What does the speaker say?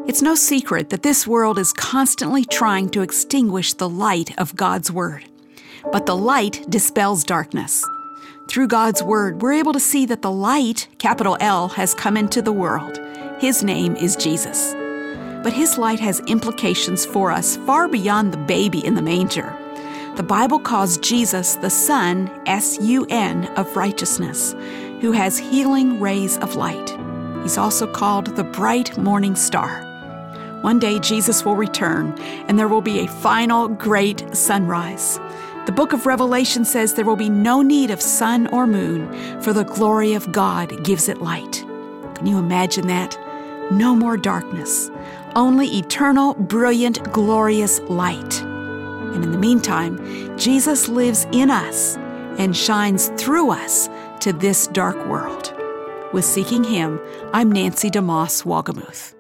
It's no secret that this world is constantly trying to extinguish the light of God's Word. But the light dispels darkness. Through God's Word, we're able to see that the light, capital L, has come into the world. His name is Jesus. But His light has implications for us far beyond the baby in the manger. The Bible calls Jesus the Son, S-U-N, of righteousness, who has healing rays of light. He's also called the bright morning star. One day Jesus will return, and there will be a final great sunrise. The book of Revelation says there will be no need of sun or moon, for the glory of God gives it light. Can you imagine that? No more darkness, only eternal, brilliant, glorious light. And in the meantime, Jesus lives in us and shines through us to this dark world. With Seeking Him, I'm Nancy DeMoss Wolgemuth.